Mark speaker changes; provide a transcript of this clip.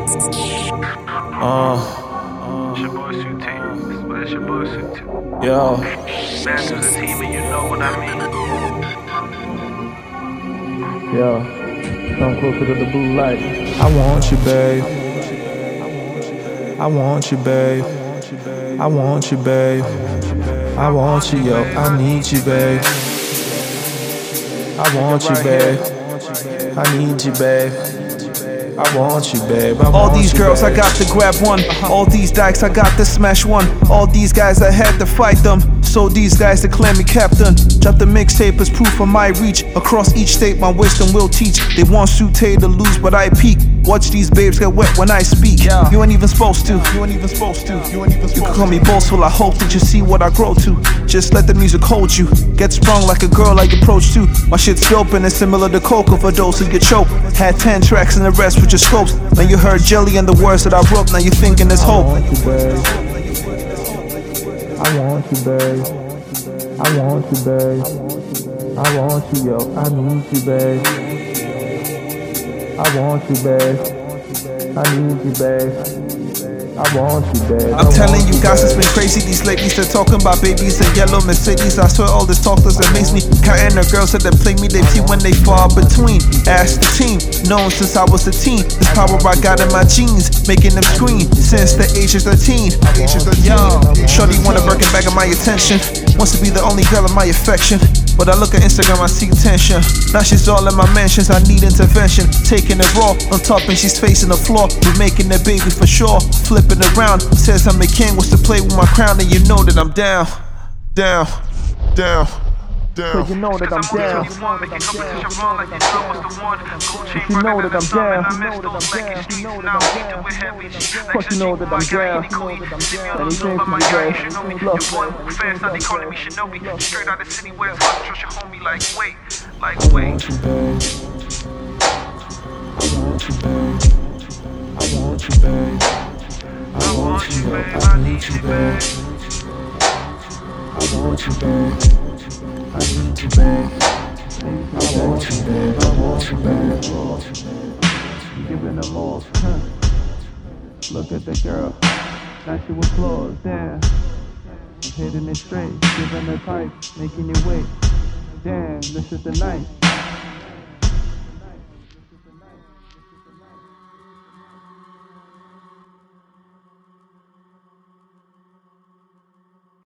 Speaker 1: It's your boy Suit T. It's your boy Suit T.
Speaker 2: Yo.
Speaker 1: Man to the team and you know what I mean.
Speaker 2: Yo. Come closer to the blue light. I want you, babe. I want you, babe. I want you, babe. I want you, yo. I need you, babe. I want you, babe. I need you, babe. I want you, babe.
Speaker 3: All these girls, I got to grab one. All these dykes, I got to smash one. All these guys, I had to fight them. So these guys declare me captain. Drop the mixtape as proof of my reach. Across each state, my wisdom will teach. They want Suit T to lose, but I peak. Watch these babes get wet when I speak. You ain't even supposed to. You ain't even supposed to. You can call me boastful. I hope that you see what I grow to. Just let the music hold you. Get sprung like a girl I approach to. My shit's dope and it's similar to coke. Overdose of your choke. Had 10 tracks and the rest with your scopes. Now you heard jelly and the words that I wrote. Now you thinking there's hope.
Speaker 2: I want you, babe. I want you, babe. I want you, yo. I need you, babe. I want you, babe. I need you, babe. I want you, babe.
Speaker 3: I'm telling you guys, it's been crazy. These ladies, they're talking about babies and yellow Mercedes. I swear all this talk doesn't amaze me. Counting the girls that play me, they see when they fall between. Ask the team, known since I was a teen. This power I got in my jeans, making them scream since the age of 13. Shorty wanna work it back on my attention. Wants to be the only girl in my affection. But I look at Instagram, I see attention. Now she's all in my mentions, I need intervention. Taking it raw, on top and she's facing the floor. We making that baby for sure. Flipping around, says I'm the king, wants to play with my crown. And you know that I'm down, down, down.
Speaker 2: Cause you know that I'm down. You know that I'm down. You know that I'm down. Cause you know that I'm down. Anything for you, babe. Look.
Speaker 1: Fans now they calling me Shinobi. Straight out the city where fuck trust your homie like wait.
Speaker 2: I want you, babe. I want you, babe. I want you, babe. I want you, babe. I need you, babe. I want you, babe. I need you, babe. I want you, babe. I want you, babe. Giving them all. Look at the girl. Now she was closed. Damn. Hitting it straight. Giving her pipe. Making it wait. Damn, this is the night.